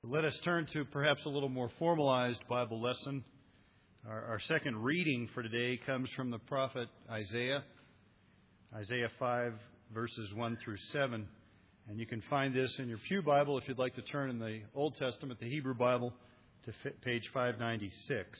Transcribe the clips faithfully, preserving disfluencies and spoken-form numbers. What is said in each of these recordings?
Let us turn to perhaps a little more formalized Bible lesson. Our, our second reading for today comes from the prophet Isaiah, Isaiah five, verses one through seven. And you can find this in your Pew Bible if you'd like to turn in the Old Testament, the Hebrew Bible, to page five ninety-six.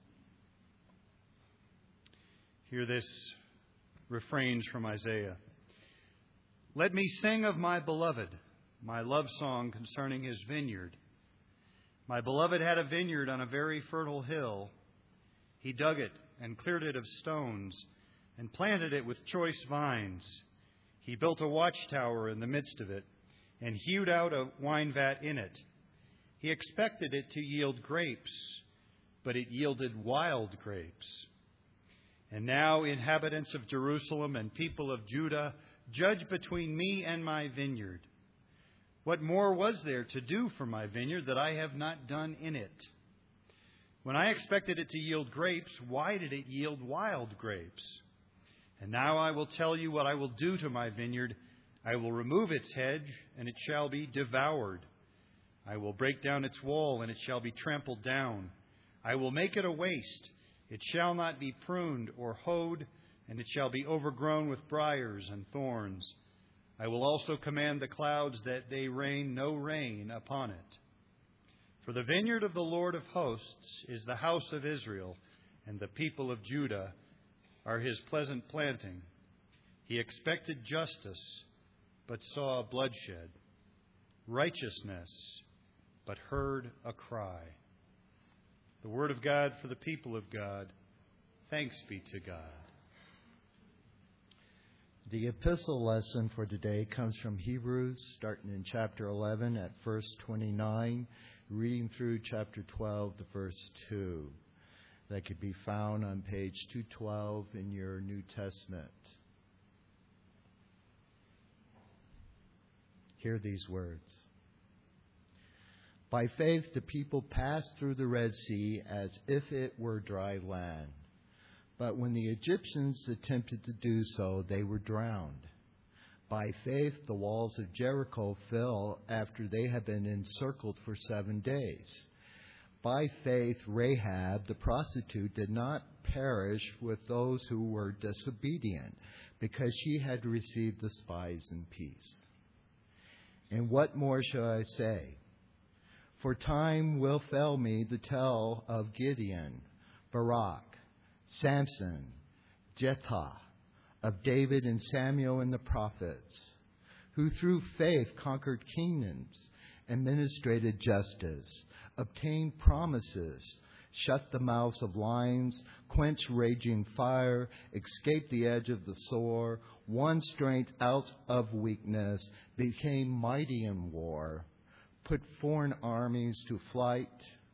Hear this refrains from Isaiah. Let me sing of my beloved, my love song concerning his vineyard. My beloved had a vineyard on a very fertile hill. He dug it and cleared it of stones and planted it with choice vines. He built a watchtower in the midst of it and hewed out a wine vat in it. He expected it to yield grapes, but it yielded wild grapes. And now, inhabitants of Jerusalem and people of Judah, judge between me and my vineyard. What more was there to do for my vineyard that I have not done in it? When I expected it to yield grapes, why did it yield wild grapes? And now I will tell you what I will do to my vineyard. I will remove its hedge, and it shall be devoured. I will break down its wall, and it shall be trampled down. I will make it a waste. It shall not be pruned or hoed, and it shall be overgrown with briars and thorns. I will also command the clouds that they rain no rain upon it. For the vineyard of the Lord of hosts is the house of Israel, and the people of Judah are his pleasant planting. He expected justice, but saw bloodshed, righteousness, but heard a cry. The word of God for the people of God. Thanks be to God. The epistle lesson for today comes from Hebrews, starting in chapter eleven at verse twenty-nine, reading through chapter twelve to verse two. That could be found on page two twelve in your New Testament. Hear these words. By faith the people passed through the Red Sea as if it were dry land. But when the Egyptians attempted to do so, they were drowned. By faith, the walls of Jericho fell after they had been encircled for seven days. By faith, Rahab, the prostitute, did not perish with those who were disobedient, because she had received the spies in peace. And what more shall I say? For time will fail me to tell of Gideon, Barak, Samson, Jephthah, of David and Samuel and the prophets, who through faith conquered kingdoms, administrated justice, obtained promises, shut the mouths of lions, quenched raging fire, escaped the edge of the sword, won strength out of weakness, became mighty in war, put foreign armies to flight.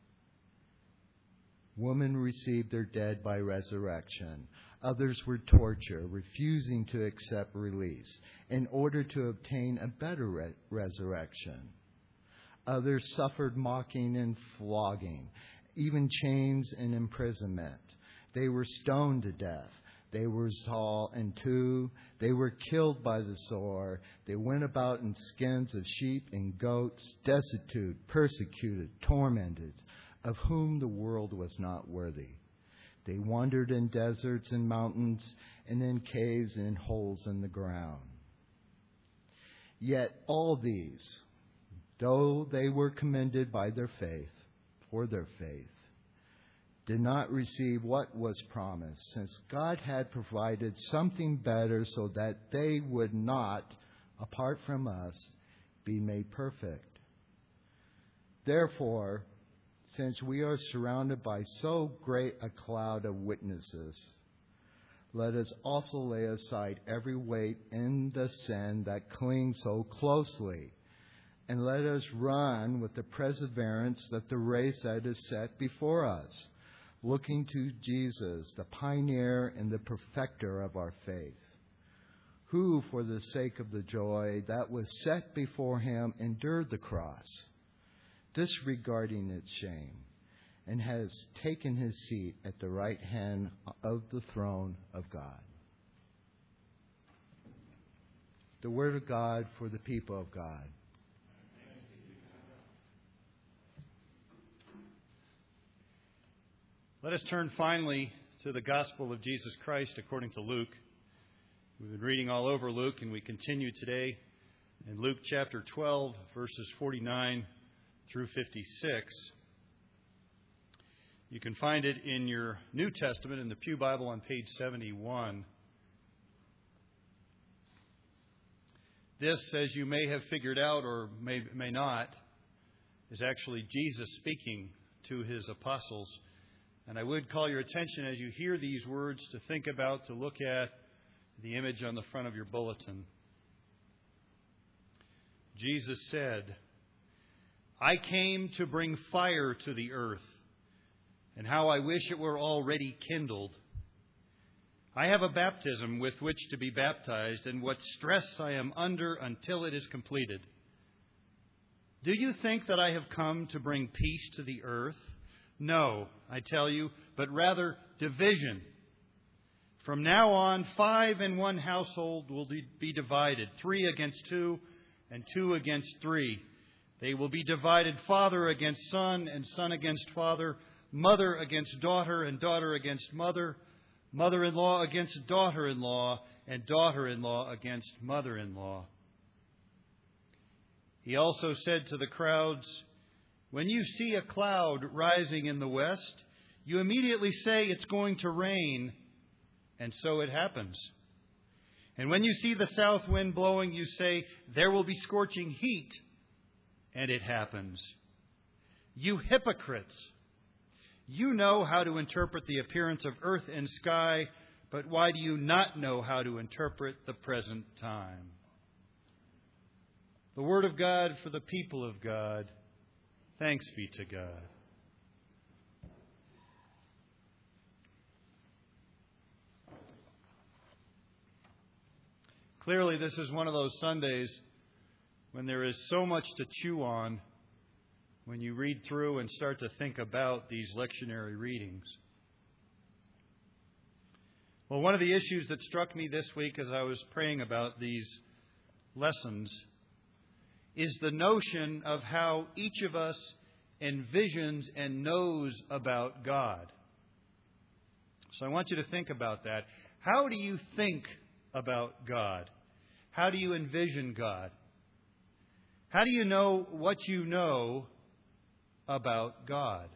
Women received their dead by resurrection. Others were tortured, refusing to accept release in order to obtain a better re- resurrection. Others suffered mocking and flogging, even chains and imprisonment. They were stoned to death. They were sawn in two. They were killed by the sword. They went about in skins of sheep and goats, destitute, persecuted, tormented, of whom the world was not worthy. They wandered in deserts and mountains, and in caves and in holes in the ground. Yet all these, though they were commended by their faith, for their faith, did not receive what was promised, since God had provided something better so that they would not, apart from us, be made perfect. Therefore, since we are surrounded by so great a cloud of witnesses, let us also lay aside every weight and the sin that clings so closely, and let us run with the perseverance that the race that is set before us, looking to Jesus, the pioneer and the perfecter of our faith, who, for the sake of the joy that was set before him, endured the cross, disregarding its shame, and has taken his seat at the right hand of the throne of God. The word of God for the people of God. Let us turn finally to the Gospel of Jesus Christ according to Luke. We've been reading all over Luke, and we continue today in Luke chapter twelve, verses forty-nine through fifty-six. You can find it in your New Testament in the Pew Bible on page seventy-one. This, as you may have figured out or may, may not, is actually Jesus speaking to his apostles. And I would call your attention as you hear these words to think about, to look at the image on the front of your bulletin. Jesus said, "I came to bring fire to the earth, and how I wish it were already kindled. I have a baptism with which to be baptized, and what stress I am under until it is completed. Do you think that I have come to bring peace to the earth? No, I tell you, but rather division. From now on, five in one household will be divided, three against two, and two against three. They will be divided, father against son, and son against father, mother against daughter, and daughter against mother, mother-in-law against daughter-in-law, and daughter-in-law against mother-in-law." He also said to the crowds, "When you see a cloud rising in the west, you immediately say it's going to rain, and so it happens. And when you see the south wind blowing, you say, there will be scorching heat, and it happens. You hypocrites! You know how to interpret the appearance of earth and sky, but why do you not know how to interpret the present time?" The word of God for the people of God. Thanks be to God. Clearly, this is one of those Sundays when there is so much to chew on when you read through and start to think about these lectionary readings. Well, one of the issues that struck me this week as I was praying about these lessons is the notion of how each of us envisions and knows about God. So I want you to think about that. How do you think about God? How do you envision God? How do you know what you know about God?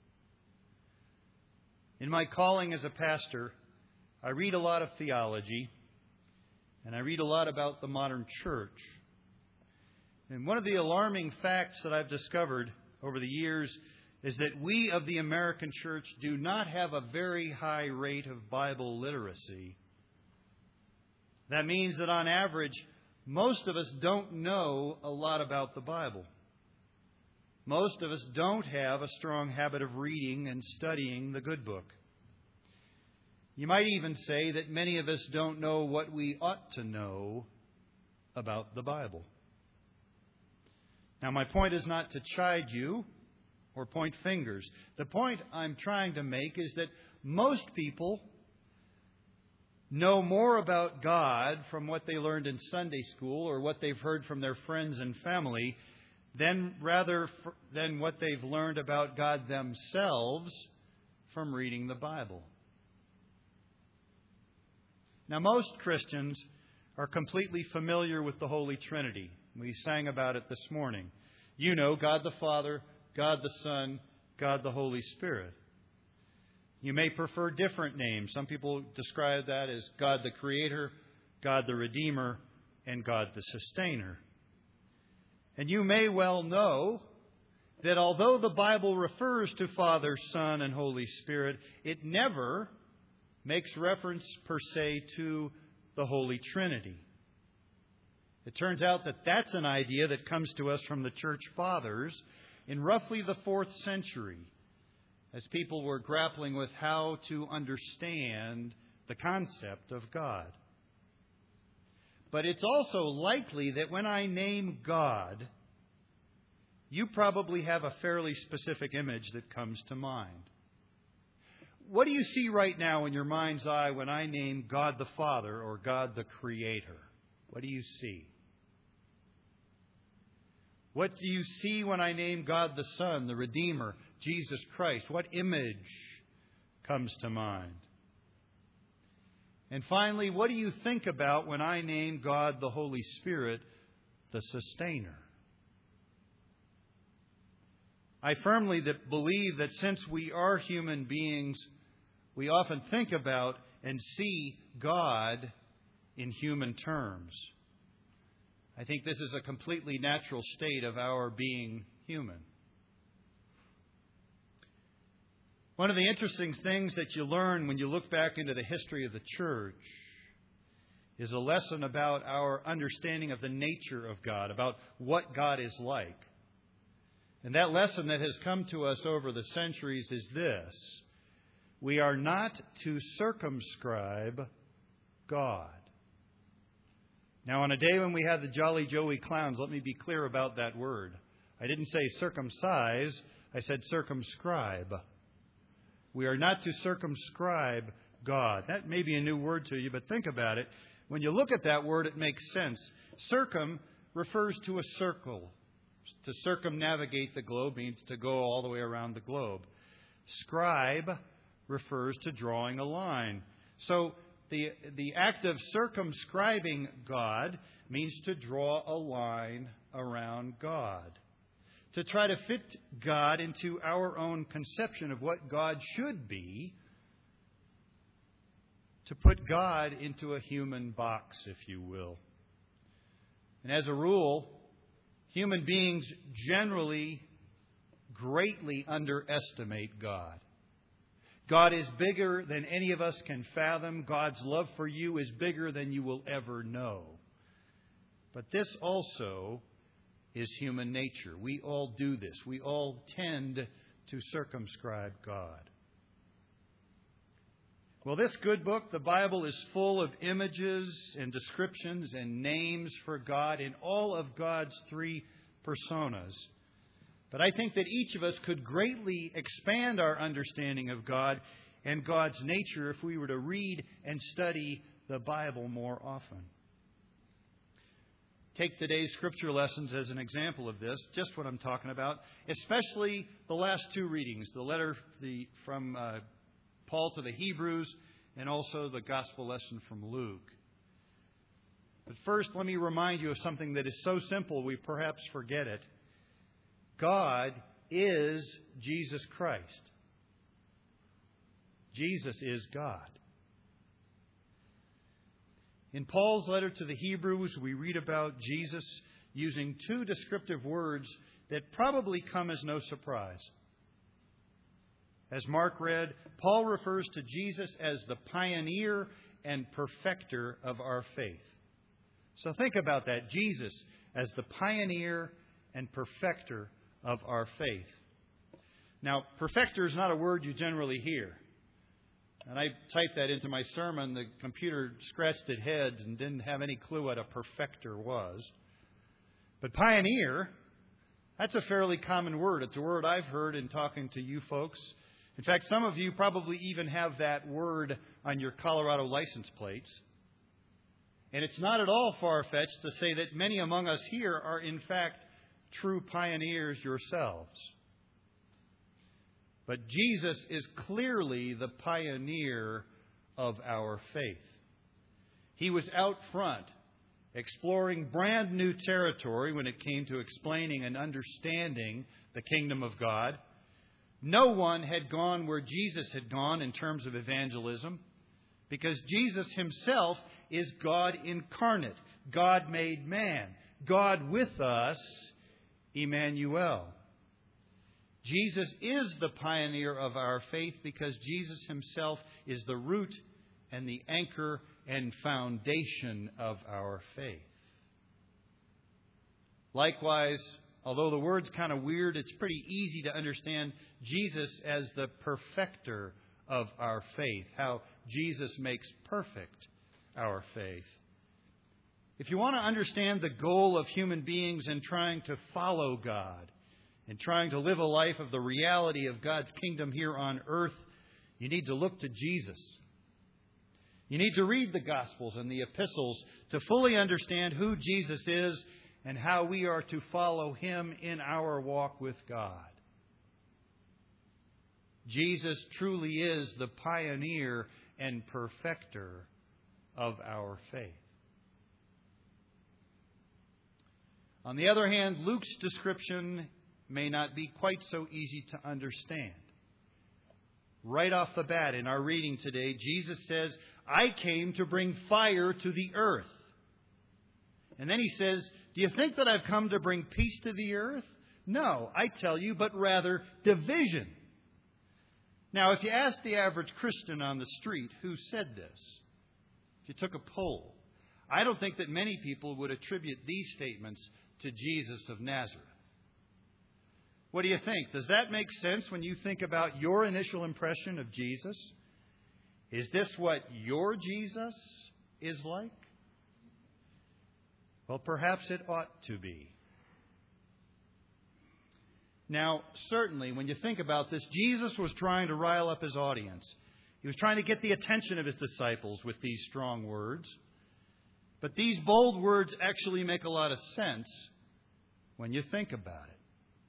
In my calling as a pastor, I read a lot of theology, and I read a lot about the modern church. And one of the alarming facts that I've discovered over the years is that we of the American church do not have a very high rate of Bible literacy. That means that on average, most of us don't know a lot about the Bible. Most of us don't have a strong habit of reading and studying the good book. You might even say that many of us don't know what we ought to know about the Bible. Now, my point is not to chide you or point fingers. The point I'm trying to make is that most people know more about God from what they learned in Sunday school or what they've heard from their friends and family than rather than what they've learned about God themselves from reading the Bible. Now, most Christians are completely familiar with the Holy Trinity. We sang about it this morning. You know God the Father, God the Son, God the Holy Spirit. You may prefer different names. Some people describe that as God the Creator, God the Redeemer, and God the Sustainer. And you may well know that although the Bible refers to Father, Son, and Holy Spirit, it never makes reference per se to the Holy Trinity. It turns out that that's an idea that comes to us from the Church Fathers in roughly the fourth century, as people were grappling with how to understand the concept of God. But it's also likely that when I name God, you probably have a fairly specific image that comes to mind. What do you see right now in your mind's eye when I name God the Father or God the Creator? What do you see? What do you see when I name God the Son, the Redeemer, Jesus Christ? What image comes to mind. And finally, what do you think about when I name God the Holy Spirit the sustainer? I firmly that believe that since we are human beings, we often think about and see God in human terms. I think this is a completely natural state of our being human. One of the interesting things that you learn when you look back into the history of the church is a lesson about our understanding of the nature of God, about what God is like. And that lesson that has come to us over the centuries is this: we are not to circumscribe God. Now, on a day when we had the Jolly Joey clowns, let me be clear about that word. I didn't say circumcise, I said circumscribe. We are not to circumscribe God. That may be a new word to you, but think about it. When you look at that word, it makes sense. Circum refers to a circle. To circumnavigate the globe means to go all the way around the globe. Scribe refers to drawing a line. So the, the act of circumscribing God means to draw a line around God. To try to fit God into our own conception of what God should be. To put God into a human box, if you will. And as a rule, human beings generally greatly underestimate God. God is bigger than any of us can fathom. God's love for you is bigger than you will ever know. But this also is human nature. We all do this. We all tend to circumscribe God. Well, this good book, the Bible, is full of images and descriptions and names for God in all of God's three personas. But I think that each of us could greatly expand our understanding of God and God's nature if we were to read and study the Bible more often. Take today's scripture lessons as an example of this, just what I'm talking about, especially the last two readings, the letter the, from uh, Paul to the Hebrews, and also the gospel lesson from Luke. But first, let me remind you of something that is so simple we perhaps forget it. God is Jesus Christ. Jesus is God. In Paul's letter to the Hebrews, we read about Jesus using two descriptive words that probably come as no surprise. As Mark read, Paul refers to Jesus as the pioneer and perfecter of our faith. So think about that. Jesus as the pioneer and perfecter of our faith. Now, perfecter is not a word you generally hear. And I typed that into my sermon. The computer scratched its head and didn't have any clue what a perfecter was. But pioneer, that's a fairly common word. It's a word I've heard in talking to you folks. In fact, some of you probably even have that word on your Colorado license plates. And it's not at all far-fetched to say that many among us here are, in fact, true pioneers yourselves. But Jesus is clearly the pioneer of our faith. He was out front, exploring brand new territory when it came to explaining and understanding the kingdom of God. No one had gone where Jesus had gone in terms of evangelism, because Jesus himself is God incarnate, God made man, God with us, Emmanuel. Jesus is the pioneer of our faith because Jesus himself is the root and the anchor and foundation of our faith. Likewise, although the word's kind of weird, it's pretty easy to understand Jesus as the perfecter of our faith, how Jesus makes perfect our faith. If you want to understand the goal of human beings in trying to follow God and trying to live a life of the reality of God's kingdom here on earth, you need to look to Jesus. You need to read the Gospels and the epistles to fully understand who Jesus is and how we are to follow him in our walk with God. Jesus truly is the pioneer and perfecter of our faith. On the other hand, Luke's description may not be quite so easy to understand. Right off the bat in our reading today, Jesus says, I came to bring fire to the earth. And then he says, do you think that I've come to bring peace to the earth? No, I tell you, but rather division. Now, if you ask the average Christian on the street who said this, if you took a poll, I don't think that many people would attribute these statements to Jesus of Nazareth. What do you think? Does that make sense when you think about your initial impression of Jesus? Is this what your Jesus is like? Well, perhaps it ought to be. Now, certainly, when you think about this, Jesus was trying to rile up his audience. He was trying to get the attention of his disciples with these strong words. But these bold words actually make a lot of sense when you think about it.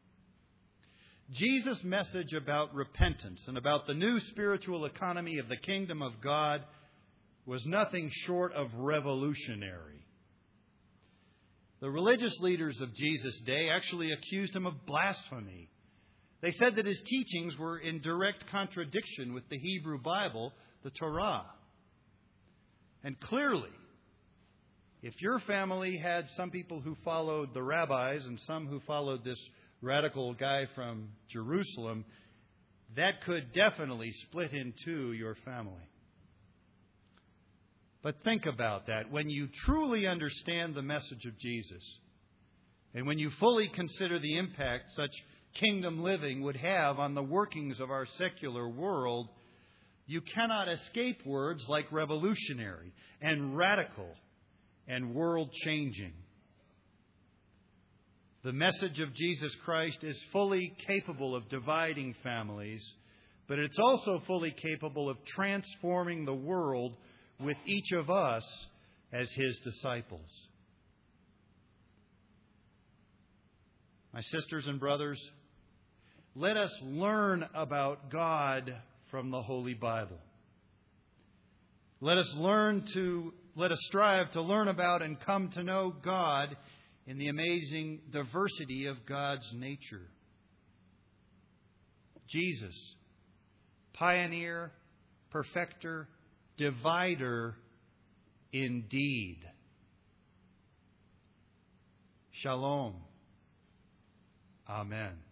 Jesus' message about repentance and about the new spiritual economy of the kingdom of God was nothing short of revolutionary. The religious leaders of Jesus' day actually accused him of blasphemy. They said that his teachings were in direct contradiction with the Hebrew Bible, the Torah. And clearly, if your family had some people who followed the rabbis and some who followed this radical guy from Jerusalem, that could definitely split in two your family. But think about that. When you truly understand the message of Jesus, and when you fully consider the impact such kingdom living would have on the workings of our secular world, you cannot escape words like revolutionary and radical and world-changing. The message of Jesus Christ is fully capable of dividing families, but it's also fully capable of transforming the world with each of us as his disciples. My sisters and brothers, let us learn about God from the Holy Bible. Let us learn to, let us strive to learn about and come to know God in the amazing diversity of God's nature. Jesus, pioneer, perfecter, divider indeed. Shalom. Amen.